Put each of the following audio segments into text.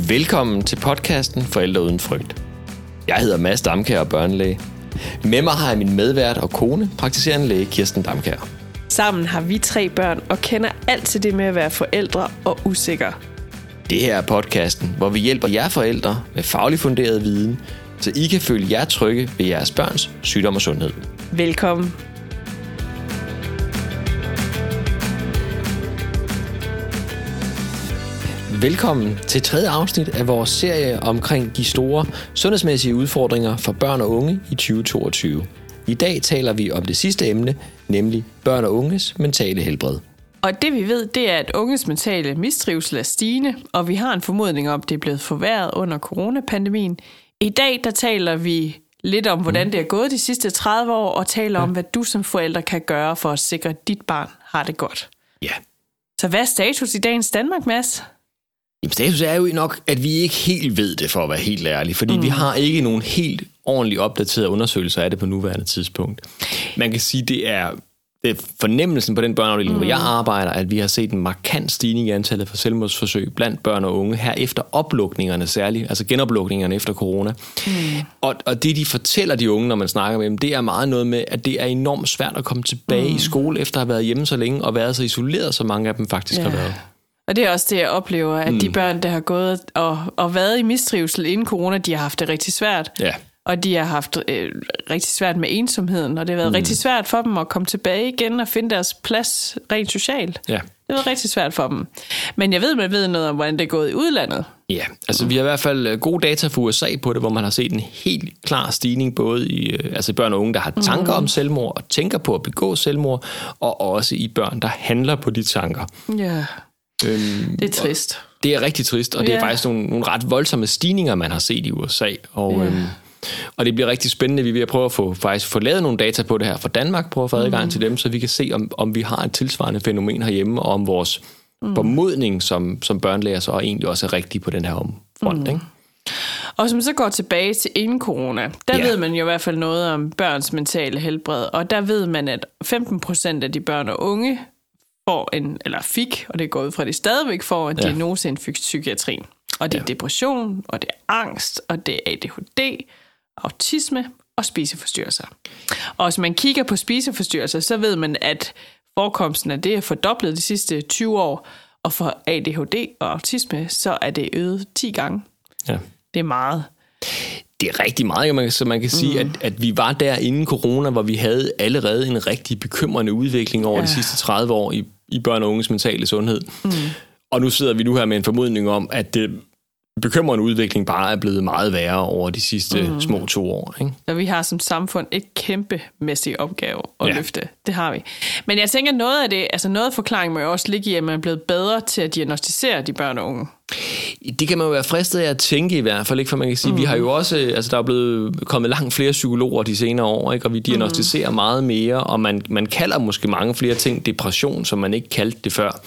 Velkommen til podcasten Forældre uden frygt. Jeg hedder Mads Damkjær og børnelæge. Med mig har jeg min medvært og kone, praktiserende læge Kirsten Damkjær. Sammen har vi 3 børn og kender alt til det med at være forældre og usikre. Det her er podcasten, hvor vi hjælper jer forældre med fagligt funderet viden, så I kan føle jer trygge ved jeres børns sygdom og sundhed. Velkommen. Velkommen til 3. afsnit af vores serie omkring de store sundhedsmæssige udfordringer for børn og unge i 2022. I dag taler vi om det sidste emne, nemlig børn og unges mentale helbred. Og det vi ved, det er, at unges mentale mistrivsel er stigende, og vi har en formodning om, at det er blevet forværret under coronapandemien. I dag der taler vi lidt om, hvordan det er gået de sidste 30 år, og taler om, hvad du som forælder kan gøre for at sikre, at dit barn har det godt. Ja. Så hvad er status i dagens Danmark, Mads? Jamen, status er jo nok, at vi ikke helt ved det, for at være helt ærlig, fordi vi har ikke nogen helt ordentligt opdaterede undersøgelser af det på nuværende tidspunkt. Man kan sige, det er fornemmelsen på den børneafdeling, hvor jeg arbejder, at vi har set en markant stigning i antallet for selvmordsforsøg blandt børn og unge, her efter oplukningerne særligt, altså genoplukningerne efter corona. Og det, de fortæller de unge, når man snakker med dem, det er meget noget med, at det er enormt svært at komme tilbage i skole, efter at have været hjemme så længe, og været så isoleret, så mange af dem faktisk har været. Og det er også det, jeg oplever, at de børn, der har gået og været i mistrivsel inden corona, de har haft det rigtig svært. Ja. Og de har haft rigtig svært med ensomheden, og det har været rigtig svært for dem at komme tilbage igen og finde deres plads rent socialt. Ja. Det har været rigtig svært for dem. Men jeg ved, man ved noget om, hvordan det er gået i udlandet. Ja, altså vi har i hvert fald gode data fra USA på det, hvor man har set en helt klar stigning, både i børn og unge, der har tanker om selvmord og tænker på at begå selvmord, og også i børn, der handler på de tanker. Ja. Det er trist. Det er rigtig trist, og det er faktisk nogle ret voldsomme stigninger, man har set i USA. Og det bliver rigtig spændende. Vi er ved at prøve at få lavet nogle data på det her fra Danmark, prøve at få adgang til dem, så vi kan se, om vi har et tilsvarende fænomen herhjemme, og om vores formodning som børnelæger så egentlig også er rigtig på den her front. Ikke? Og hvis man så går tilbage til inden corona, der ved man jo i hvert fald noget om børns mentale helbred, og der ved man, at 15% af de børn og unge fik, og det går ud fra, at de stadigvæk får en diagnose inden for psykiatrien. Og det er depression, og det er angst, og det er ADHD, autisme og spiseforstyrrelser. Og hvis man kigger på spiseforstyrrelser, så ved man, at forekomsten af det er fordoblet de sidste 20 år, og for ADHD og autisme, så er det øget 10 gange. Ja. Det er meget. Det er rigtig meget, så man kan sige, at vi var der inden corona, hvor vi havde allerede en rigtig bekymrende udvikling over de sidste 30 år i børn og unges mentale sundhed. Og nu sidder vi her med en formodning om, at det bekymrende udvikling bare er blevet meget værre over de sidste små 2 år. Ikke? Og vi har som samfund et kæmpemæssig opgave at løfte. Det har vi. Men jeg tænker, noget af det, altså noget af forklaringen må jo også ligge i, at man er blevet bedre til at diagnostisere de børn og unge. Det kan man jo være fristet af at tænke i hvert fald, ikke? For man kan sige, vi har jo også, altså der er blevet kommet langt flere psykologer de senere år, ikke? Og vi diagnostiserer meget mere, og man kalder måske mange flere ting depression, som man ikke kaldte det før.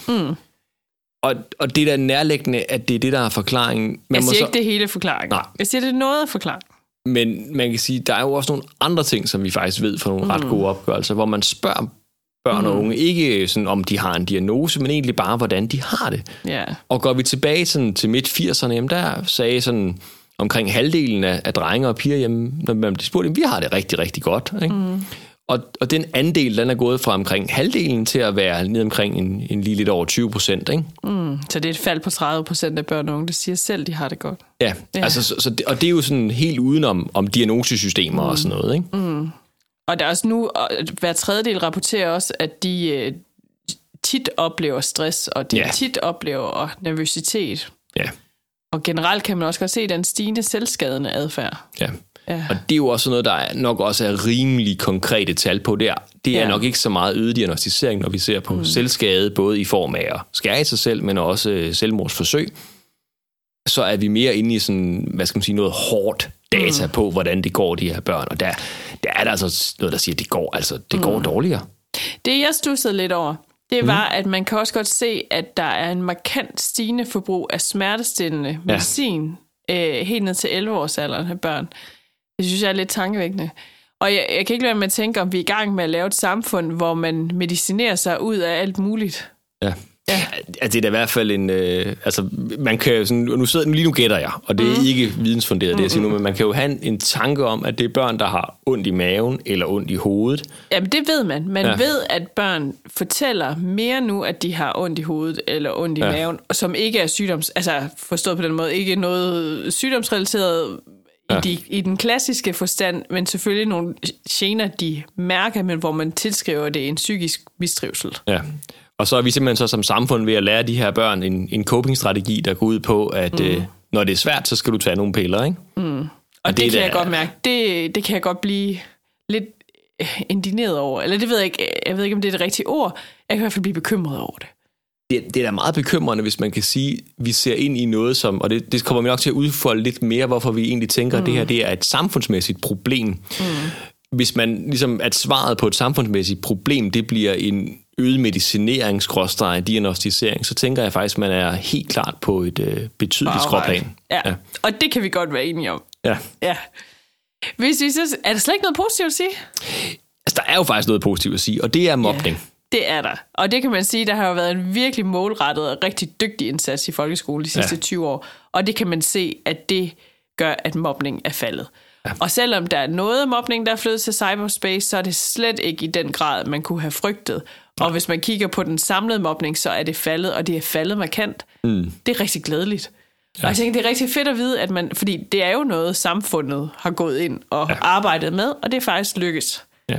Og det er da nærliggende, at det er det, der er forklaringen. Jeg siger ikke det hele forklaringen. Nej. Jeg siger, det er noget af forklaringen. Men man kan sige, der er jo også nogle andre ting, som vi faktisk ved fra nogle ret gode opgørelser, hvor man spørger børn og unge, ikke sådan, om de har en diagnose, men egentlig bare, hvordan de har det. Yeah. Og går vi tilbage sådan, til midt-80'erne, jamen, der sagde sådan, omkring halvdelen af drenge og piger, jamen, når man bliver spurgt, vi har det rigtig, rigtig godt. Ikke? Og den andel, den er gået fra omkring halvdelen til at være ned omkring en lige lidt over 20%. Ikke? Så det er et fald på 30% af børn og unge, der siger selv, de har det godt. Ja. Altså, og det er jo sådan helt udenom om diagnosesystemer og sådan noget. Ikke? Og der er også nu, hver tredjedel rapporterer også, at de tit oplever stress, og de tit oplever nervøsitet. Ja. Og generelt kan man også godt se den stigende selvskadende adfærd. Ja. Og det er jo også noget, der nok også er rimelig konkrete tal på der. Det er nok ikke så meget øget diagnostisering, når vi ser på selvskade, både i form af at skære i sig selv, men også selvmordsforsøg. Så er vi mere inde i sådan, hvad skal man sige, noget hårdt data på, hvordan det går de her børn. Og der er der altså noget, der siger, at det går dårligere. Det jeg studsede lidt over, det var, at man kan også godt se, at der er en markant stigende forbrug af smertestillende medicin helt ned til 11-årsalderen af børn. Det synes jeg er lidt tankevækkende. Og jeg kan ikke lade med at tænke, om vi er i gang med at lave et samfund, hvor man medicinerer sig ud af alt muligt. Ja. Det er da i hvert fald en... man kan jo sådan... Nu gætter jeg, og det er ikke vidensfunderet, det jeg siger nu, men man kan jo have en tanke om, at det er børn, der har ondt i maven eller ondt i hovedet. Jamen, det ved man. Man ved, at børn fortæller mere nu, at de har ondt i hovedet eller ondt i maven, som ikke er sygdoms... Altså, forstået på den måde, ikke noget sygdomsrelateret i den klassiske forstand, men selvfølgelig nogle gener, de mærker, men hvor man tilskriver det en psykisk mistrivsel. Ja. Og så er vi simpelthen så som samfund ved at lære de her børn en coping-strategi, der går ud på, at når det er svært, så skal du tage nogle piller, ikke? Og det kan jeg godt mærke. Det kan jeg godt blive lidt indigneret over. Eller det ved jeg ikke. Jeg ved ikke, om det er det rigtige ord. Jeg kan i hvert fald blive bekymret over det. Det er da meget bekymrende, hvis man kan sige, at vi ser ind i noget som, og det kommer vi nok til at udfolde lidt mere, hvorfor vi egentlig tænker, at det her det er et samfundsmæssigt problem. Hvis man ligesom, at svaret på et samfundsmæssigt problem, det bliver en øget medicinering, diagnostisering, så tænker jeg faktisk, at man er helt klart på et betydeligt skråplan. Ja, og det kan vi godt være enige om. Ja. Hvis vi synes, er der slet ikke noget positivt at sige? Altså, der er jo faktisk noget positivt at sige, og det er mobning. Ja. Det er der. Og det kan man sige, der har jo været en virkelig målrettet og rigtig dygtig indsats i folkeskolen de sidste 20 år. Og det kan man se, at det gør, at mobning er faldet. Ja. Og selvom der er noget mobning, der er flyttet til cyberspace, så er det slet ikke i den grad, man kunne have frygtet. Ja. Og hvis man kigger på den samlede mobning, så er det faldet, og det er faldet markant. Det er rigtig glædeligt. Ja. Og jeg tænker, det er rigtig fedt at vide, at fordi det er jo noget, samfundet har gået ind og arbejdet med, og det er faktisk lykkes. Ja.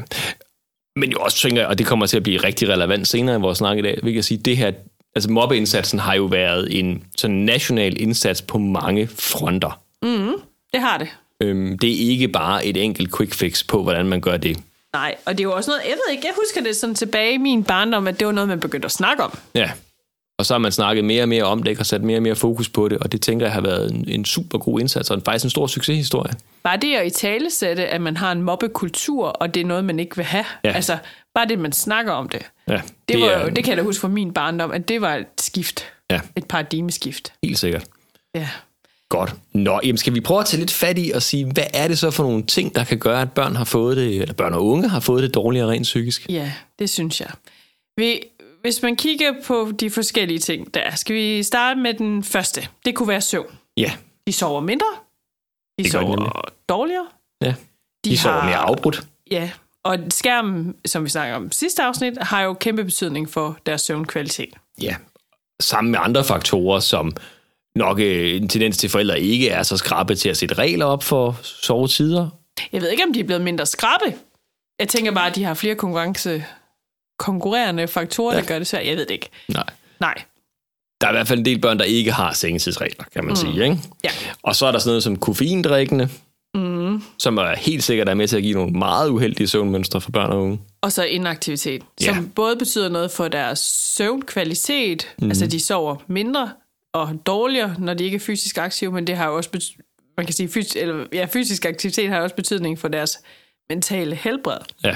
Men jo også tænker, og det kommer til at blive rigtig relevant senere i vores snak i dag, vil jeg sige, det her, altså mobbeindsatsen har jo været en sådan national indsats på mange fronter. Det har det. Det er ikke bare et enkelt quick fix på, hvordan man gør det. Nej, og det er jo også noget, jeg husker det sådan tilbage i min barndom, at det var noget, man begyndte at snakke om. Ja, og så har man snakket mere og mere om det, og sat mere og mere fokus på det, og det tænker jeg har været en super god indsats, og faktisk en stor succeshistorie. Bare det at italesætte, at man har en mobbekultur, og det er noget, man ikke vil have. Ja. Altså, bare det, man snakker om det. Ja, det kan jeg da huske fra min barndom, at det var et skift. Ja. Et paradigmeskift. Helt sikkert. Ja. Godt. Nå, jamen skal vi prøve at tage lidt fat i og sige, hvad er det så for nogle ting, der kan gøre, at børn har fået det, eller børn og unge har fået det dårligere rent psykisk? Ja, det synes jeg. Hvis man kigger på de forskellige ting, der skal vi starte med den første. Det kunne være søvn. Ja. De sover mindre. De sover dårligere. Ja. De sover mere afbrudt. Ja, og skærmen, som vi snakker om sidste afsnit, har jo kæmpe betydning for deres søvnkvalitet. Ja, sammen med andre faktorer, som nok en tendens til forældre ikke er så skrappe til at sætte regler op for sovetider. Jeg ved ikke, om de er blevet mindre skrappe. Jeg tænker bare, at de har flere konkurrerende faktorer, der gør det svært. Jeg ved det ikke. Nej. Der er i hvert fald en del børn, der ikke har sengetidsregler, kan man sige. Ikke? Ja. Og så er der sådan noget som koffeindrikkende, som er helt sikkert er med til at give nogle meget uheldige søvnmønstre for børn og unge. Og så inaktivitet, som både betyder noget for deres søvnkvalitet, altså de sover mindre og dårligere, når de ikke er fysisk aktive, men det har jo også man kan sige, fysisk aktivitet har også betydning for deres mentale helbred. Ja.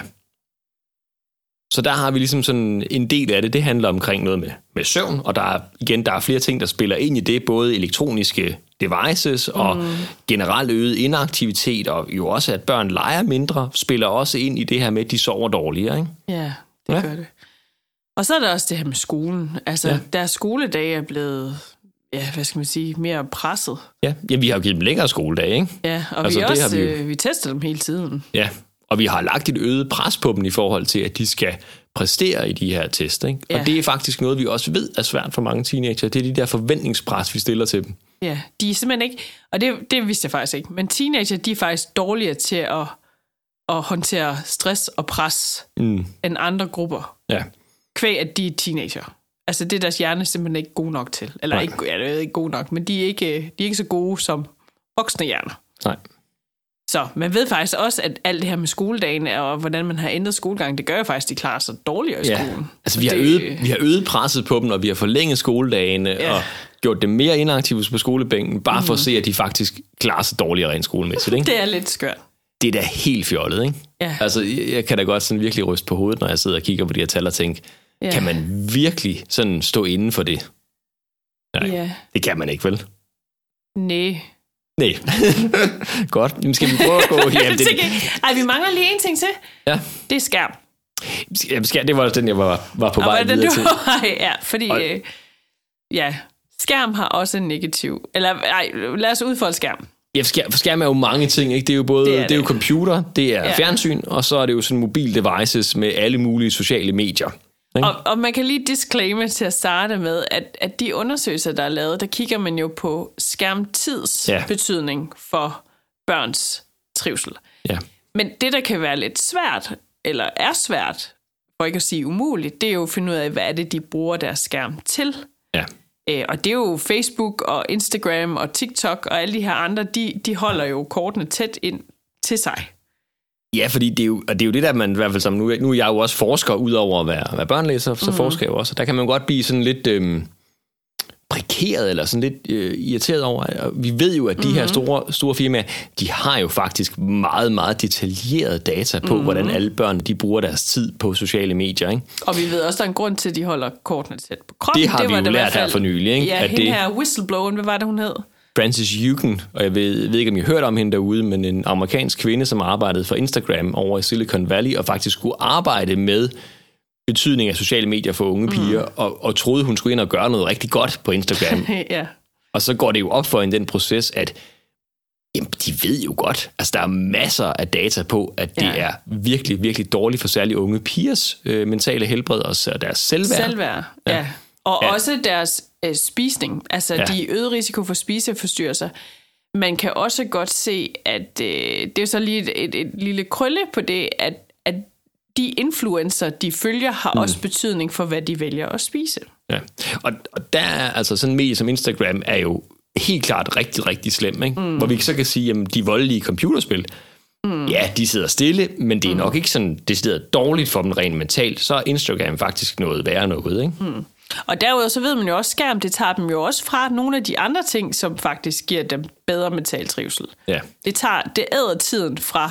Så der har vi ligesom sådan en del af det. Det handler omkring noget med søvn, og der er flere ting, der spiller ind i det, både elektroniske devices og generelt øget inaktivitet, og jo også, at børn leger mindre, spiller også ind i det her med, at de sover dårligere, ikke? Ja, det gør det. Og så er der også det her med skolen. Altså, deres skoledage er blevet, hvad skal man sige, mere presset. Ja, vi har jo givet dem længere skoledage, ikke? Ja, og vi tester dem hele tiden. Ja, og vi har lagt et øget pres på dem i forhold til, at de skal præstere i de her test, ikke? Ja. Og det er faktisk noget, vi også ved er svært for mange teenager. Det er de der forventningspres, vi stiller til dem. Ja, de er simpelthen ikke, og det vidste jeg faktisk ikke, men teenager, de er faktisk dårligere til at håndtere stress og pres end andre grupper. Ja. Kvæg, at de er teenager. Altså, det er deres hjerne simpelthen ikke god nok til. Eller ikke, det er ikke god nok, men de er ikke så gode som voksne hjerner. Nej. Så man ved faktisk også, at alt det her med skoledagen og hvordan man har ændret skolegang, det gør jo faktisk, at de klarer sig dårligere i skolen. Altså vi har øget presset på dem, og vi har forlænget skoledagene og gjort dem mere inaktive på skolebænken, bare for at se, at de faktisk klarer sig dårligere rent skolemæssigt. Ikke? Det er lidt skørt. Det er da helt fjollet, ikke? Ja. Altså, jeg kan da godt sådan virkelig ryste på hovedet, når jeg sidder og kigger på de her tal og tænker, kan man virkelig sådan stå inden for det? Nej, det kan man ikke, vel? Nej. Godt. Jamen, skal vi prøve at gå her? Ej, vi mangler lige en ting til. Ja. Det er skærm. Det var den, jeg var på vej videre til. Ja, fordi skærm har også en negativ... Eller lad os udfolde skærm. Ja, skærm er jo mange ting, ikke? Det er jo både det er jo computer, det er fjernsyn, og så er det jo sådan mobil devices med alle mulige sociale medier. Og man kan lige disclaimer til at starte med, at de undersøgelser, der er lavet, der kigger man jo på skærmtids betydning for børns trivsel. Ja. Men det, der kan være lidt svært, eller er svært, for ikke at sige umuligt, det er jo at finde ud af, hvad er det, de bruger deres skærm til. Ja. Og det er jo Facebook og Instagram og TikTok og alle de her andre, de holder jo kortene tæt ind til sig. Ja, fordi det er jo det der, man i hvert fald som nu er jeg jo også forsker, udover at være børnelæser, så forsker jeg jo også. Og der kan man godt blive sådan lidt prikeret eller sådan lidt irriteret over. Og vi ved jo, at de her store firmaer, de har jo faktisk meget, meget detaljeret data på, hvordan alle børn de bruger deres tid på sociale medier. Ikke? Og vi ved også, der er en grund til, at de holder kortene tæt på kroppen. Det har vi jo lært her for nylig. Ikke? Ja, at hende her whistlebloweren, hvad var det, hun hed? Frances Haugen, og jeg ved ikke, om I har hørt om hende derude, men en amerikansk kvinde, som arbejdede for Instagram over i Silicon Valley, og faktisk skulle arbejde med betydning af sociale medier for unge piger, og troede, hun skulle ind og gøre noget rigtig godt på Instagram. Ja. Og så går det jo op for hende den proces, at jamen, de ved jo godt, altså der er masser af data på, at det er virkelig, virkelig dårligt for særligt unge pigers mentale helbred og deres selvværd. Ja. Og også deres spisning, altså de øgede risiko for spiseforstyrrelser. Man kan også godt se, at det er så lige et lille krølle på det, at de influencer, de følger, har også betydning for, hvad de vælger at spise. Ja, og der er altså sådan en medie som Instagram er jo helt klart rigtig, rigtig slem, ikke? Hvor vi så kan sige, at de voldelige computerspil, ja, de sidder stille, men det er nok ikke sådan decideret dårligt for dem rent mentalt, så er Instagram faktisk noget værre noget, ikke? Og derudover så ved man jo også, skærm, det tager dem jo også fra nogle af de andre ting, som faktisk giver dem bedre mental trivsel. Ja. Det æder tiden fra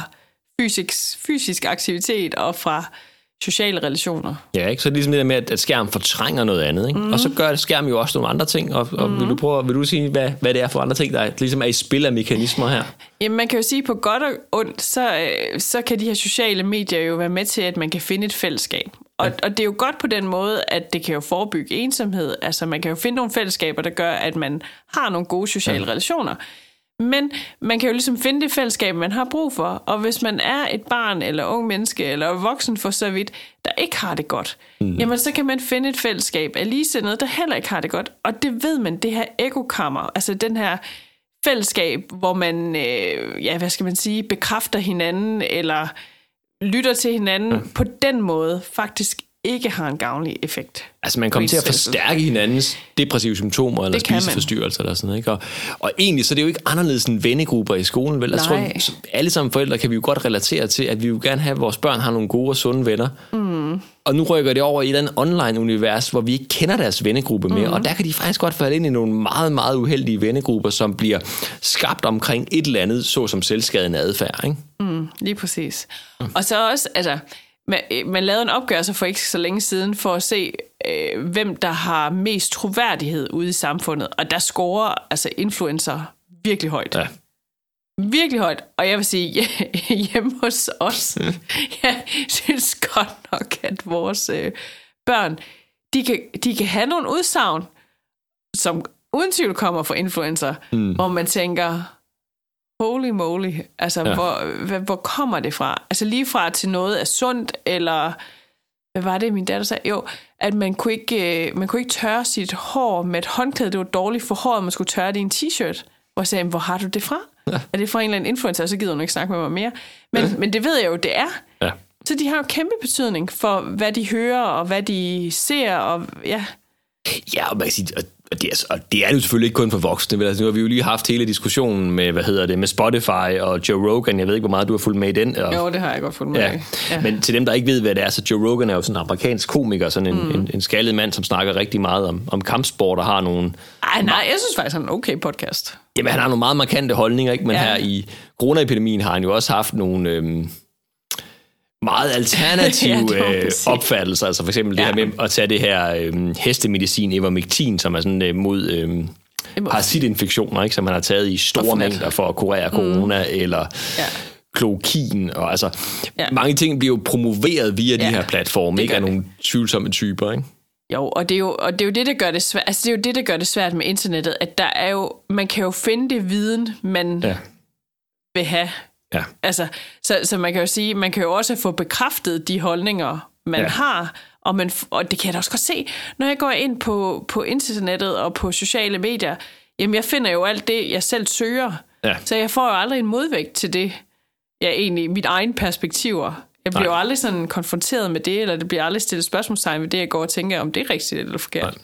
fysisk aktivitet og fra sociale relationer. Ja, ikke? Så det er ligesom det der med, at skærm fortrænger noget andet, ikke? Og så gør skærm jo også nogle andre ting, og vil du sige, hvad det er for andre ting, der ligesom er i spil af mekanismer her? Jamen, man kan jo sige, på godt og ondt, så kan de her sociale medier jo være med til, at man kan finde et fællesskab. Og det er jo godt på den måde, at det kan jo forebygge ensomhed. Altså, man kan jo finde nogle fællesskaber, der gør, at man har nogle gode sociale relationer. Men man kan jo ligesom finde det fællesskab, man har brug for. Og hvis man er et barn, eller ung menneske, eller voksen for så vidt, der ikke har det godt, jamen så kan man finde et fællesskab af ligesindede, der heller ikke har det godt. Og det ved man, det her ekokammer, altså den her fællesskab, hvor man, hvad skal man sige, bekræfter hinanden, eller lytter til hinanden, på den måde faktisk ikke har en gavnlig effekt. Altså man kommer til at forstærke hinandens depressive symptomer eller spiseforstyrrelser eller sådan noget, ikke? Og egentlig så er det jo ikke anderledes end vennegrupper i skolen, vel? Jeg tror, alle sammen forældre kan vi jo godt relatere til, at vi jo gerne have, at vores børn har nogle gode og sunde venner. Og nu rykker det over i et online-univers, hvor vi ikke kender deres vennegruppe mere, og der kan de faktisk godt falde ind i nogle meget, meget uheldige vennegrupper, som bliver skabt omkring et eller andet, såsom selvskadende adfærd, ikke? Lige præcis. Og så også, altså, man lavede en opgørelse for ikke så længe siden for at se, hvem der har mest troværdighed ude i samfundet. Og der scorer altså influencer virkelig højt. Ja. Virkelig højt. Og jeg vil sige, hjemme hos os, jeg synes godt nok, at vores børn, de kan have nogle udsagn, som uden tvivl kommer fra influencer, hvor man tænker, holy moly, altså hvor kommer det fra? Altså lige fra til noget er sundt, eller hvad var det, min datter sagde? Jo, at man kunne ikke tørre sit hår med et håndklæde, det var dårligt for håret, man skulle tørre det i en t-shirt. Hvor jeg sagde, hvor har du det fra? Ja. Er det fra en eller anden influencer? Så gider hun ikke snakke med mig mere. Men det ved jeg jo, det er. Ja. Så de har jo kæmpe betydning for, hvad de hører, og hvad de ser, og ja. Ja, og man kan sige, og det er jo selvfølgelig ikke kun for voksne. Altså, nu har vi jo lige haft hele diskussionen med, med Spotify og Joe Rogan. Jeg ved ikke, hvor meget du har fulgt med i den. Jo, det har jeg godt fulgt med i. Ja. Men til dem, der ikke ved, hvad det er, så Joe Rogan er jo sådan en amerikansk komiker, sådan en skaldet mand, som snakker rigtig meget om kampsport og har nogle... Nej, jeg synes faktisk, han er en okay podcast. Jamen, han har nogle meget markante holdninger, ikke? Men her i coronaepidemien har han jo også haft nogle... meget alternative opfattelser, altså for eksempel det her med at tage det her hestemedicin Ivermectin, som er sådan mod parasitinfektioner, ikke, som man har taget i store mængder for at kurere corona, eller klokin, og altså mange ting bliver jo promoveret via de her platforme, ikke af nogle tvivlsomme typer, ikke? Jo, og det er jo det, der gør det svært. Altså, det er jo det, der gør det svært med internettet, at der er jo, man kan jo finde det viden, man vil have. Ja. Altså, så man kan jo sige, man kan jo også få bekræftet de holdninger, man har, og det kan jeg da også godt se, når jeg går ind på internettet og på sociale medier, jamen jeg finder jo alt det, jeg selv søger. Ja. Så jeg får jo aldrig en modvægt til det, egentlig mit egen perspektiver. Jeg bliver jo aldrig sådan konfronteret med det, eller det bliver aldrig stillet spørgsmålstegn ved det, jeg går og tænker, om det er rigtigt eller forkert.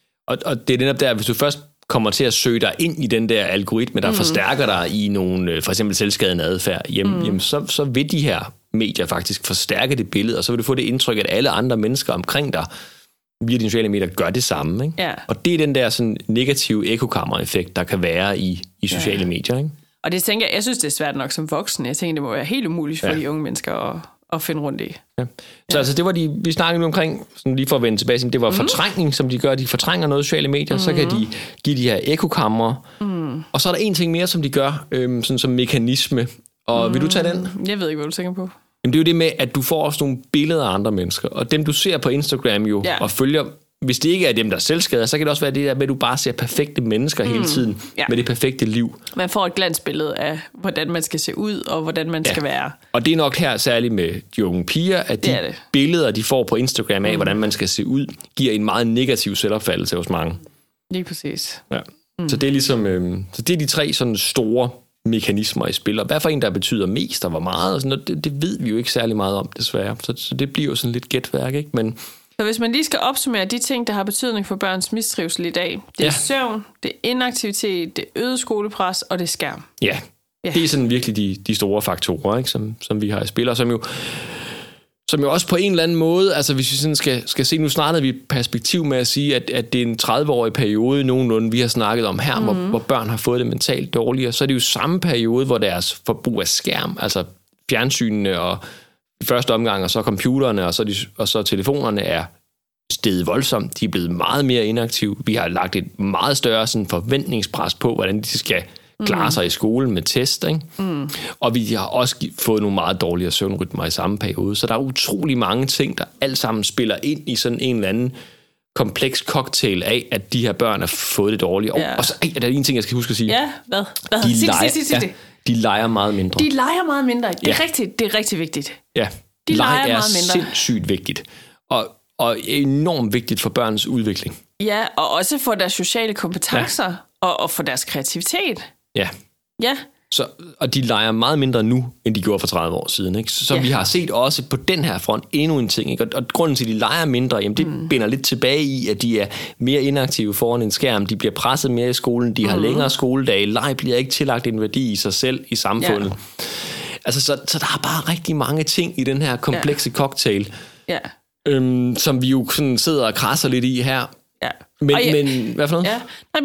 Og det er netop der, hvis du først kommer til at søge dig ind i den der algoritme, der forstærker dig i nogle, for eksempel selvskadende adfærd, jamen så vil de her medier faktisk forstærke det billede, og så vil du få det indtryk, at alle andre mennesker omkring dig, via de sociale medier, gør det samme. Ikke? Ja. Og det er den der sådan negative ekokammer-effekt, der kan være i sociale medier. Ikke? Og det tænker jeg synes, det er svært nok som voksen. Jeg tænker, det må være helt umuligt for de unge mennesker at finde rundt i. Ja. Så altså, det var vi snakkede nu omkring, sådan lige for at vende tilbage, det var fortrængning, som de gør. De fortrænger noget i sociale medier, så kan de give de her ekokamre. Og så er der en ting mere, som de gør, sådan som mekanisme. Og vil du tage den? Jeg ved ikke, hvad du tænker på. Jamen, det er jo det med, at du får også nogle billeder af andre mennesker. Og dem, du ser på Instagram jo, og følger, hvis det ikke er dem, der selvskader, så kan det også være det der med, at du bare ser perfekte mennesker hele tiden, med det perfekte liv. Man får et glansbillede af, hvordan man skal se ud, og hvordan man skal være. Og det er nok her særligt med de unge piger, at de billeder, de får på Instagram af, hvordan man skal se ud, giver en meget negativ selvopfattelse hos mange. Lige præcis. Ja. Så det er ligesom, så det er de 3 sådan store mekanismer i spil, og hvad for en, der betyder mest og hvor meget, og sådan noget, det ved vi jo ikke særlig meget om, desværre. Så det bliver jo sådan lidt gætværk, ikke? Men så hvis man lige skal opsummere de ting, der har betydning for børns mistrivsel i dag, det er søvn, det er inaktivitet, det er øget skolepres, og det er skærm. Ja, det er sådan virkelig de store faktorer, ikke? Som vi har i spil, og som jo også på en eller anden måde, altså hvis vi sådan skal se, nu startede vi et perspektiv med at sige, at det er en 30-årig periode nogenlunde, vi har snakket om her, hvor børn har fået det mentalt dårligere, så er det jo samme periode, hvor deres forbrug af skærm, altså fjernsynene og i første omgang, og så computerne, og så telefonerne er steget voldsomt. De er blevet meget mere inaktive. Vi har lagt et meget større sådan, forventningspres på, hvordan de skal klare sig i skolen med test, ikke? Og vi har også fået nogle meget dårligere søvnrytmer i samme periode. Så der er utrolig mange ting, der alt sammen spiller ind i sådan en eller anden kompleks cocktail af, at de her børn har fået det dårligt. Og så er der en ting, jeg skal huske at sige. Ja, hvad? De leger meget mindre. De leger meget mindre. Det er rigtigt. Det er rigtig vigtigt. Ja, de leger meget mindre. Sindssygt vigtigt. Og enormt vigtigt for børns udvikling. Ja, og også for deres sociale kompetencer, og for deres kreativitet. Ja. Ja. Og de leger meget mindre nu, end de gjorde for 30 år siden. Ikke? Så vi har set også på den her front endnu en ting. Ikke? Og grunden til, at de leger mindre, jamen, det binder lidt tilbage i, at de er mere inaktive foran en skærm. De bliver presset mere i skolen. De har længere skoledage. Leg bliver ikke tillagt en værdi i sig selv i samfundet. Ja. Altså, så der er bare rigtig mange ting i den her komplekse cocktail, som vi jo sådan sidder og krasser lidt i her. Ja. Men hvad for noget? Ja. Jamen,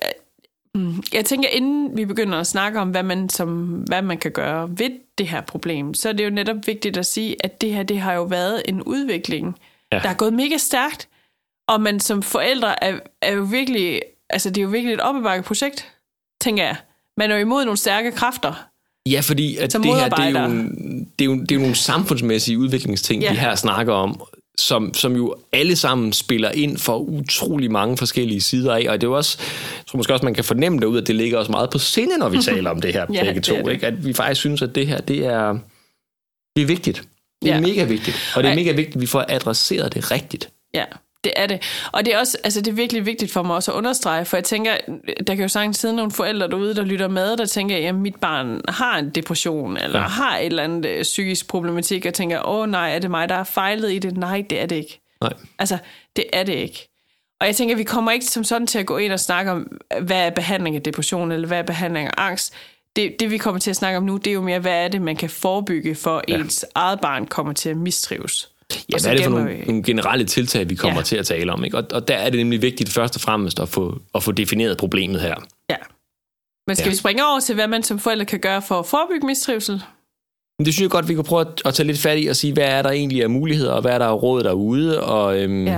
jeg tænker, inden vi begynder at snakke om, hvad man kan gøre ved det her problem, så er det jo netop vigtigt at sige, at det her, det har jo været en udvikling, der er gået mega stærkt, og man som forældre er jo virkelig, altså det er jo virkelig et opbevaret projekt, tænker jeg. Man er jo imod nogle stærke kræfter. Ja, fordi at det her, det er jo nogle samfundsmæssige udviklingsting, vi her snakker om, som jo alle sammen spiller ind for utrolig mange forskellige sider af, og det er jo også, jeg tror måske også, man kan fornemme derude, at det ligger også meget på sinde, når vi taler om det her begge to, ikke? At vi faktisk synes, at det her, det er vigtigt. Det er mega vigtigt, og det er mega vigtigt, at vi får adresseret det rigtigt. Ja. Det er det. Og det er også, altså det er virkelig vigtigt for mig også at understrege, for jeg tænker, der kan jo sagtens sidde nogle forældre derude, der lytter med, der tænker, at mit barn har en depression, eller har et eller andet psykisk problematik, og tænker, nej, er det mig, der er fejlet i det? Nej, det er det ikke. Nej. Altså, det er det ikke. Og jeg tænker, vi kommer ikke som sådan til at gå ind og snakke om, hvad er behandling af depression, eller hvad er behandling af angst. Det vi kommer til at snakke om nu, det er jo mere, hvad er det, man kan forebygge, for ens eget barn kommer til at mistrives. Ja, hvad er det for nogle generelle tiltag, vi kommer til at tale om? Ikke? Og der er det nemlig vigtigt først og fremmest at få defineret problemet her. Ja. Men skal vi springe over til, hvad man som forældre kan gøre for at forebygge mistrivsel? Det synes jeg godt, vi kan prøve at tage lidt fat i og sige, hvad er der egentlig af muligheder, og hvad er der af råd derude. Og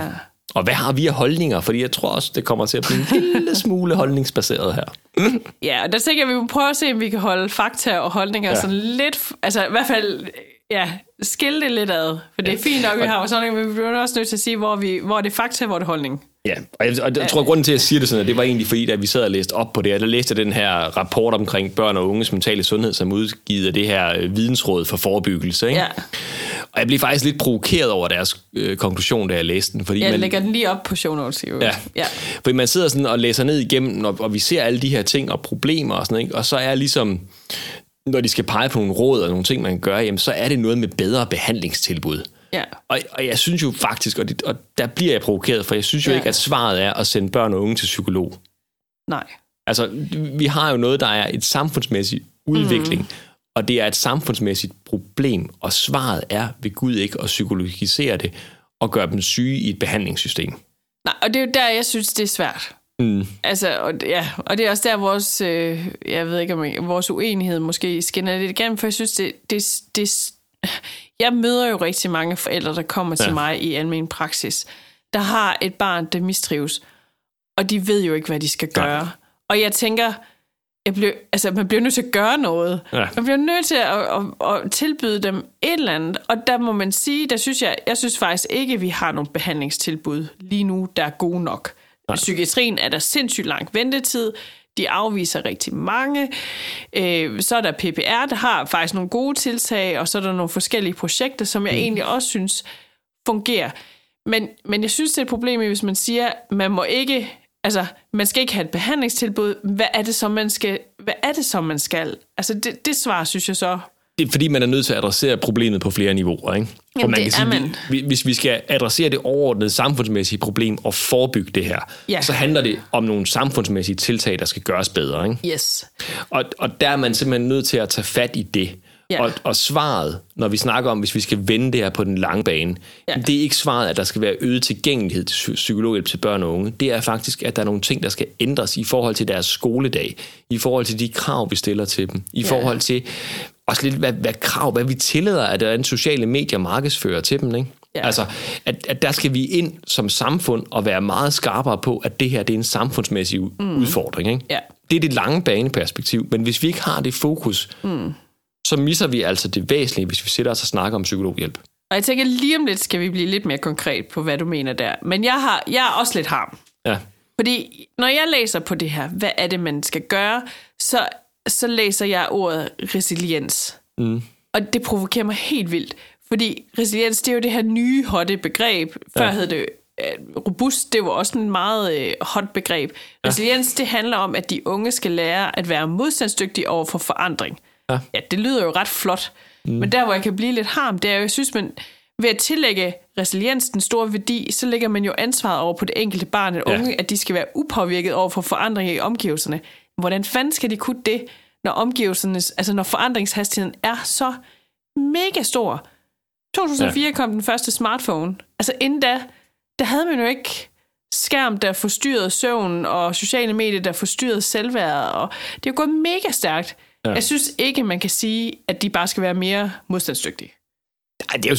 Og hvad har vi af holdninger? Fordi jeg tror også, det kommer til at blive en lille smule holdningsbaseret her. Ja, og der tænker jeg, at vi må prøve at se, om vi kan holde fakta og holdninger sådan lidt... Altså i hvert fald, skille det lidt ad. For det er fint nok, vi har sådan, men vi bliver også nødt til at sige, hvor er det fakta, hvor er det holdning. Ja, og jeg tror, at grunden til, at jeg siger det sådan, at det var egentlig fordi, da vi sad og læste op på det, der læste den her rapport omkring børn og unges mentale sundhed, som er udgivet af det her vidensråd for forebyggelse. Ikke? Ja. Og jeg blev faktisk lidt provokeret over deres konklusion, da jeg læste den. Fordi jeg lægger den lige op på show notes. Ja. Fordi man sidder sådan og læser ned igennem, og vi ser alle de her ting og problemer og sådan, ikke? Og så er ligesom, når de skal pege på nogle råd og nogle ting, man kan gøre, jamen, så er det noget med bedre behandlingstilbud. Ja. Og jeg synes jo faktisk, og der bliver jeg provokeret, for jeg synes jo ikke, at svaret er at sende børn og unge til psykolog. Nej. Altså, vi har jo noget, der er et samfundsmæssigt udvikling, og det er et samfundsmæssigt problem, og svaret er ved Gud ikke at psykologisere det og gøre dem syge i et behandlingssystem. Nej, og det er jo der, jeg synes, det er svært. Altså, og det er også der, vores, jeg ved ikke, om vores uenighed måske skinner lidt igennem, for jeg synes, det jeg møder jo rigtig mange forældre, der kommer til mig i almen praksis, der har et barn, der mistrives, og de ved jo ikke, hvad de skal gøre. Ja. Og jeg tænker, man bliver nødt til at gøre noget. Ja. Man bliver nødt til at tilbyde dem et eller andet, og der må man sige, jeg synes faktisk ikke, at vi har nogle behandlingstilbud lige nu, der er gode nok. I psykiatrien er der sindssygt lang ventetid. De afviser rigtig mange. Så er der PPR, der har faktisk nogle gode tiltag, og så er der nogle forskellige projekter, som jeg egentlig også synes fungerer. Men jeg synes, det er et problem, hvis man siger, man skal ikke have et behandlingstilbud. Hvad er det så, man skal? Altså, det svar, synes jeg så... Det er fordi, man er nødt til at adressere problemet på flere niveauer, ikke? Jamen, og man det kan er sige, man. Hvis vi skal adressere det overordnede samfundsmæssige problem og forebygge det her, så handler det om nogle samfundsmæssige tiltag, der skal gøres bedre, ikke? Yes. Og der er man simpelthen nødt til at tage fat i det. Og svaret, når vi snakker om, hvis vi skal vende det her på den lange bane, det er ikke svaret, at der skal være øget tilgængelighed til psykologhjælp til børn og unge. Det er faktisk, at der er nogle ting, der skal ændres i forhold til deres skoledag, i forhold til de krav, vi stiller til dem, i forhold til også lidt, hvad vi tillader, at der er en sociale medier markedsfører til dem, ikke? Ja. Altså, at der skal vi ind som samfund og være meget skarpere på, at det her det er en samfundsmæssig udfordring, ikke? Ja. Det er det lange baneperspektiv, men hvis vi ikke har det fokus, så misser vi altså det væsentlige, hvis vi sætter os og snakker om psykologhjælp. Og jeg tænker, lige om lidt skal vi blive lidt mere konkret på, hvad du mener der. Men jeg er også lidt harm. Ja. Fordi når jeg læser på det her, hvad er det, man skal gøre, så læser jeg ordet resiliens. Og det provokerer mig helt vildt. Fordi resiliens, det er jo det her nye, hotte begreb. Før hed det robust, det var også en meget hot begreb. Resiliens, det handler om, at de unge skal lære at være modstandsdygtige over for forandring. Ja, det lyder jo ret flot. Men der, hvor jeg kan blive lidt harm, det er jo, jeg synes, man ved at tillægge resiliens den store værdi, så lægger man jo ansvaret over på det enkelte barn og unge, at de skal være upåvirket over for forandringer i omgivelserne. Hvordan fanden skal de kunne det, når når forandringshastigheden er så mega stor? 2004 kom den første smartphone. Altså inden da, der havde man jo ikke skærm, der forstyrrede søvnen, og sociale medier, der forstyrrede selvværdet, og det er jo gået mega stærkt. Ja. Jeg synes ikke, man kan sige, at de bare skal være mere modstandsdygtige. Ej, det er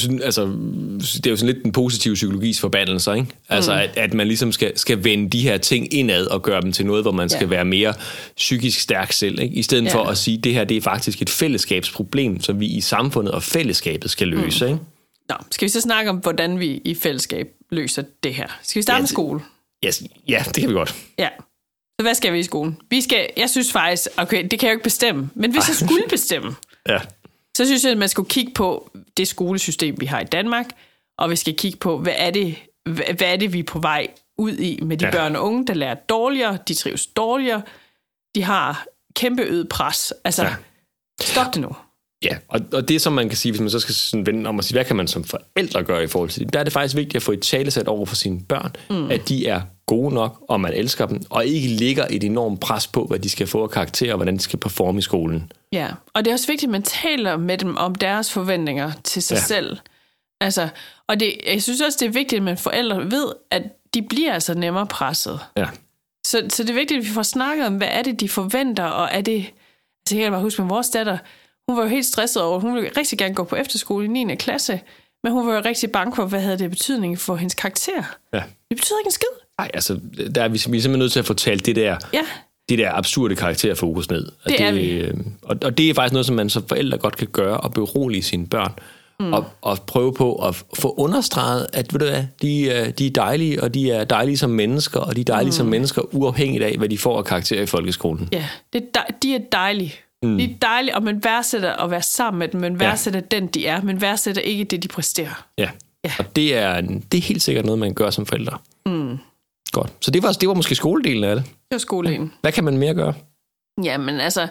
jo sådan lidt den positive psykologis forbandelse, ikke? Altså, at man ligesom skal vende de her ting indad og gøre dem til noget, hvor man skal være mere psykisk stærk selv, ikke? I stedet for at sige, at det her det er faktisk et fællesskabsproblem, som vi i samfundet og fællesskabet skal løse, ikke? Nå, skal vi så snakke om, hvordan vi i fællesskab løser det her? Skal vi starte med skole? Ja, det kan vi godt. Ja. Så hvad skal vi i skolen? Jeg synes faktisk, okay, det kan jeg jo ikke bestemme, men hvis jeg skulle bestemme, så synes jeg, at man skulle kigge på det skolesystem, vi har i Danmark, og vi skal kigge på, hvad er det, vi er på vej ud i med de børn og unge, der lærer dårligere, de trives dårligere, de har kæmpe øget pres. Altså, stop det nu. Ja, og det som man kan sige, hvis man så skal sådan vende om og sige, hvad kan man som forældre gøre i forhold til det, der er det faktisk vigtigt at få et talesæt over for sine børn, at de er gode nok, og man elsker dem, og ikke ligger et enormt pres på, hvad de skal få af karakterer, og hvordan de skal performe i skolen. Ja, og det er også vigtigt, at man taler med dem om deres forventninger til sig selv. Altså, og jeg synes også, det er vigtigt, at man forældre ved, at de bliver altså nemmere presset. Ja. Så det er vigtigt, at vi får snakket om, hvad er det, de forventer, og er det... Altså, jeg kan bare huske med vores datter, hun var jo helt stresset over, hun ville rigtig gerne gå på efterskole i 9. klasse, Men hun var jo rigtig bange for, hvad havde det betydning for hendes karakter. Ja. Det betyder ikke en skid. Nej, altså, der er vi simpelthen nødt til at få talt det der absurde karakterfokus ned. Det er vi. Og det er faktisk noget, som man som forældre godt kan gøre, og berolige sine børn. Og prøve på at få understreget, at ved du hvad, de er dejlige, og de er dejlige som mennesker, og de er dejlige som mennesker, uafhængigt af, hvad de får af karakterer i folkeskolen. Ja, de er dejlige. De er dejlige, og man værdsætter at være sammen med dem, man værdsætter den, de er, man værdsætter ikke det, de præsterer. Ja. Og det er helt sikkert noget, man gør som forældre. Godt. Så det var måske skoledelen af det. Det var skoledelen. Hvad kan man mere gøre? Jamen altså,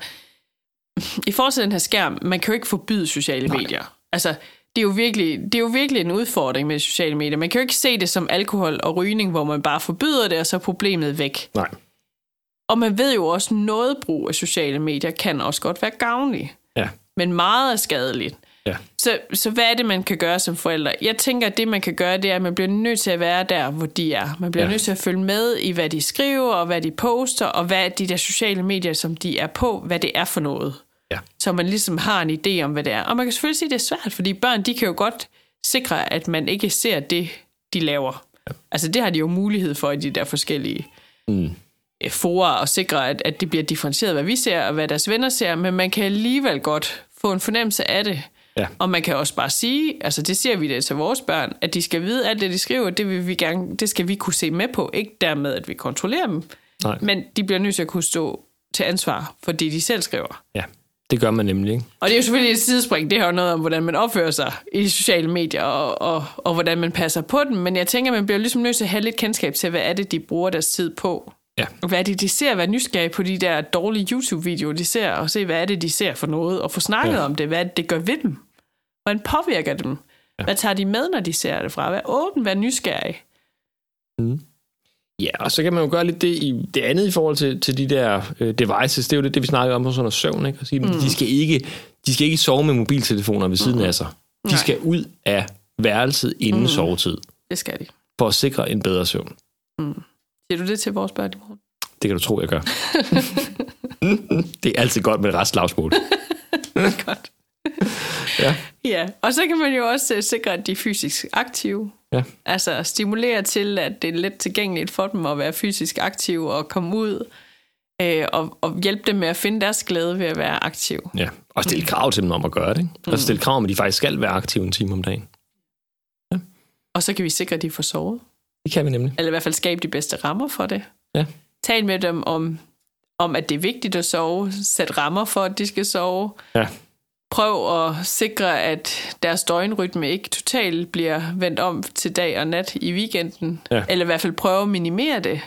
i forhold til den her skærm, man kan jo ikke forbyde sociale medier. Altså, det er jo virkelig en udfordring med sociale medier. Man kan jo ikke se det som alkohol og rygning, hvor man bare forbyder det, og så er problemet væk. Nej. Og man ved jo også, noget brug af sociale medier kan også godt være gavnlig. Ja. Men meget er skadeligt. Ja. Så hvad er det, man kan gøre som forældre? Jeg tænker, at det, man kan gøre, det er, at man bliver nødt til at være der, hvor de er. Man bliver nødt til at følge med i, hvad de skriver, og hvad de poster, og hvad de der sociale medier, som de er på, hvad det er for noget. Ja. Så man ligesom har en idé om, hvad det er. Og man kan selvfølgelig sige, at det er svært, fordi børn, de kan jo godt sikre, at man ikke ser det, de laver. Ja. Altså det har de jo mulighed for i de der forskellige fora, at sikre, at det bliver differentieret, hvad vi ser, og hvad deres venner ser, men man kan alligevel godt få en fornemmelse af det. Ja. Og man kan også bare sige, altså det siger vi det til vores børn, at de skal vide, alt det, de skriver, det skal vi kunne se med på. Ikke dermed, at vi kontrollerer dem, Nej. Men de bliver nødt til at kunne stå til ansvar for det, de selv skriver. Ja, det gør man nemlig, ikke? Og det er jo selvfølgelig et sidespring. Det har jo noget om, hvordan man opfører sig i sociale medier, og hvordan man passer på dem. Men jeg tænker, man bliver ligesom nødt til at have lidt kendskab til, hvad er det, de bruger deres tid på. Ja. Og hvad er det, de ser, hvad er nysgerrige på de der dårlige YouTube-videoer, de ser, og se, hvad er det, de ser for noget, og få snakket om det, hvad er det gør ved dem. Hvordan påvirker dem? Ja. Hvad tager de med, når de ser det fra? Vær åben, vær nysgerrig. Ja, og så kan man jo gøre lidt det andet i forhold til de der devices. Det er jo det vi snakkede om på sådan noget søvn, ikke? Sige, de skal ikke sove med mobiltelefoner ved siden af sig. De skal ud af værelset inden sovetid. Det skal de. For at sikre en bedre søvn. Siger du det til vores børn i morgen? Det kan du tro, jeg gør. Det er altid godt med et restslagsmål. Godt. Ja, og så kan man jo også sikre, at de er fysisk aktive. Ja. Altså stimulere til, at det er let tilgængeligt for dem at være fysisk aktive og komme ud og hjælpe dem med at finde deres glæde ved at være aktiv. Ja, og stille krav til dem om at gøre det. Ikke? Og stille krav om, at de faktisk skal være aktive en time om dagen. Ja. Og så kan vi sikre, at de får sovet. Det kan vi nemlig. Eller i hvert fald skabe de bedste rammer for det. Ja. Tal med dem om, at det er vigtigt at sove. Sæt rammer for, at de skal sove. Ja. Prøv at sikre, at deres døgnrytme ikke totalt bliver vendt om til dag og nat i weekenden. Ja. Eller i hvert fald prøve at minimere det.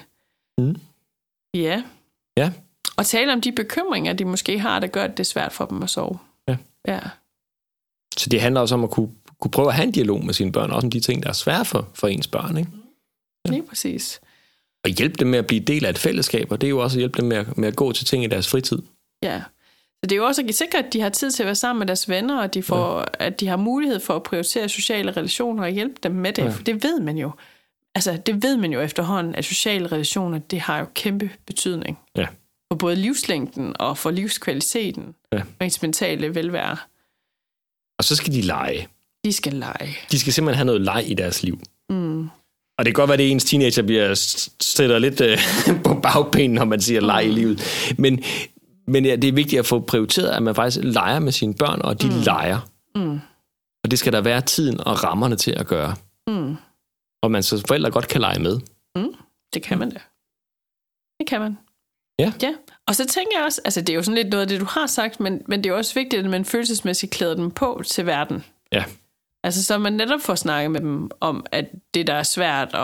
Ja. Og tale om de bekymringer, de måske har, der gør, at det er svært for dem at sove. Ja. Så det handler også om at kunne prøve at have en dialog med sine børn, også om de ting, der er svære for ens børn, ikke? Ja. Lige præcis. Og hjælpe dem med at blive del af et fællesskab, og det er jo også at hjælpe dem med at gå til ting i deres fritid. Ja. Så det er jo også at sikre, at de har tid til at være sammen med deres venner, og at de har mulighed for at prioritere sociale relationer og hjælpe dem med det. Ja. For det ved man jo. Altså, det ved man jo efterhånden, at sociale relationer, det har jo kæmpe betydning. Ja. For både livslængden og for livskvaliteten og ens mentale velvære. Og så skal de lege. De skal lege. De skal simpelthen have noget leg i deres liv. Og det kan godt være, at ens teenager sætter lidt på bagpenen, når man siger leg i livet. Men ja, det er vigtigt at få prioriteret, at man faktisk leger med sine børn, og de leger. Og det skal der være tiden og rammerne til at gøre. Og man så forældre godt kan lege med. Det kan man da. Det kan man. Ja. Og så tænker jeg også, altså det er jo sådan lidt noget af det, du har sagt, men det er jo også vigtigt, at man følelsesmæssigt klæder dem på til verden. Ja. Altså så man netop får snakket med dem om, at det der er svært,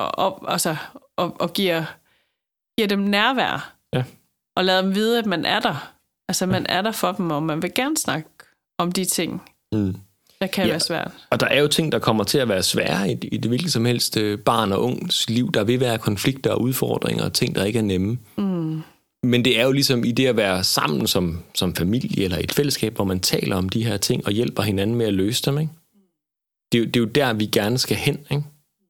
og giver dem nærvær. Ja. Og lade dem vide, at man er der. Altså man er der for dem, og man vil gerne snakke om de ting, der kan være svært. Og der er jo ting, der kommer til at være svære i det hvilket som helst barn og ungs liv. Der vil være konflikter og udfordringer og ting, der ikke er nemme. Men det er jo ligesom i det at være sammen som familie eller et fællesskab, hvor man taler om de her ting og hjælper hinanden med at løse dem, ikke? Det er jo der, vi gerne skal hen, ikke?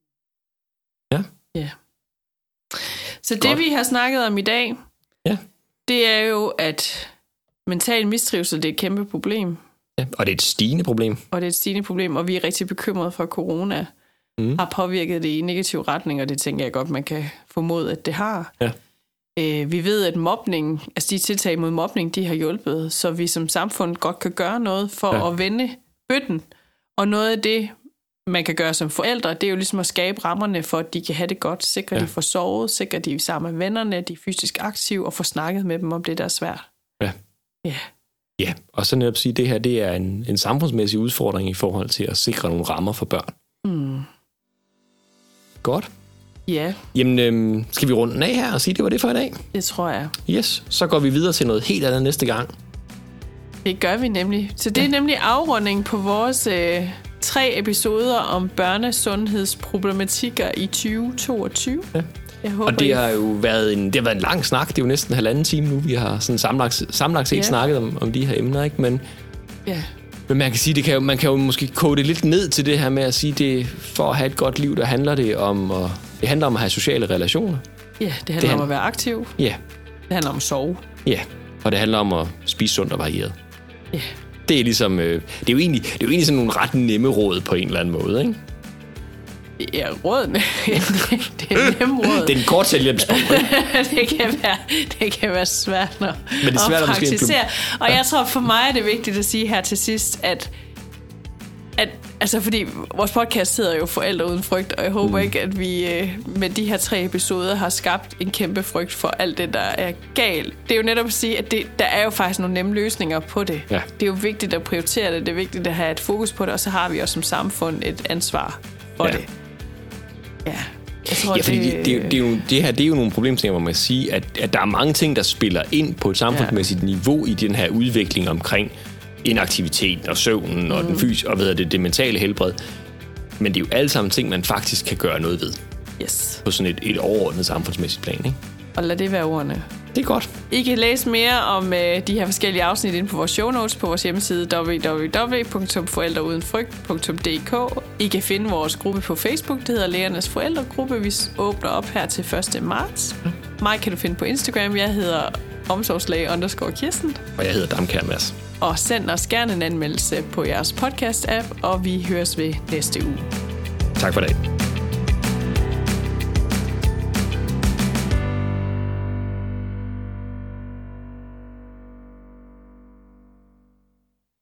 Ja. Så det, vi har snakket om i dag, det er jo, at mental mistrivsel, det er et kæmpe problem. Ja, og det er et stigende problem. Og vi er rigtig bekymrede for, at corona har påvirket det i negativ retning, og det tænker jeg godt, man kan formode, at det har. Ja. Vi ved, at mobning, altså de tiltag mod mobning, de har hjulpet, så vi som samfund godt kan gøre noget for at vende bøtten. Og noget af det, man kan gøre som forældre, det er jo ligesom at skabe rammerne for, at de kan have det godt, sikre de får sovet, sikre de er sammen med vennerne, de er fysisk aktive, og få snakket med dem om det, der er svært. Ja. Ja. Ja, og så netop sige, at det her det er en samfundsmæssig udfordring i forhold til at sikre nogle rammer for børn. Godt. Ja. Jamen, skal vi runde den af her og sige, at det var det for i dag? Det tror jeg. Yes, så går vi videre til noget helt andet næste gang. Det gør vi nemlig. Så det er nemlig afrunding på vores 3 episoder om børnesundhedsproblematikker i 2022. Ja. Jeg håber, og det har jo været en lang snak. Det er jo næsten 1,5 time nu, vi har sådan sammenlagt set snakket om de her emner, ikke? Men man kan sige, man kan jo måske koge det lidt ned til det her med at sige, det for at have et godt liv, der handler det om at have sociale relationer. Ja, det handler om at være aktiv. Ja. Det handler om at sove. Ja, og det handler om at spise sundt og varieret. Ja. Det er ligesom, det er jo egentlig sådan nogle ret nemme råd på en eller anden måde, ikke? Ja, rådene. Det er nemme råd. Det er en kort selvhjælpsbog. det kan være svært at praktisere. Og jeg tror, for mig er det vigtigt at sige her til sidst, at altså fordi vores podcast hedder jo Forældre uden frygt, og jeg håber ikke, at vi med de her 3 episoder har skabt en kæmpe frygt for alt det, der er galt. Det er jo netop at sige, at der er jo faktisk nogle nemme løsninger på det. Ja. Det er jo vigtigt at prioritere det, det er vigtigt at have et fokus på det, og så har vi også som samfund et ansvar for det. Ja. Jeg tror, fordi det er jo nogle problemstillinger, hvor man siger, at der er mange ting, der spiller ind på et samfundsmæssigt niveau i den her udvikling omkring inaktiviteten og søvnen og den fysiske og det mentale helbred. Men det er jo alle sammen ting, man faktisk kan gøre noget ved. Yes. På sådan et overordnet samfundsmæssigt plan, ikke? Og lad det være ordene. Det er godt. I kan læse mere om de her forskellige afsnit inde på vores show notes på vores hjemmeside www.forældreuden-frygt.dk. I kan finde vores gruppe på Facebook, det hedder Lægernes Forældregruppe. Vi åbner op her til 1. marts. Mig kan du finde på Instagram. Jeg hedder omsorgslæge_Kirsten. Og jeg hedder Damkær Mads. Og send os gerne en anmeldelse på jeres podcast-app, og vi høres ved næste uge. Tak for det.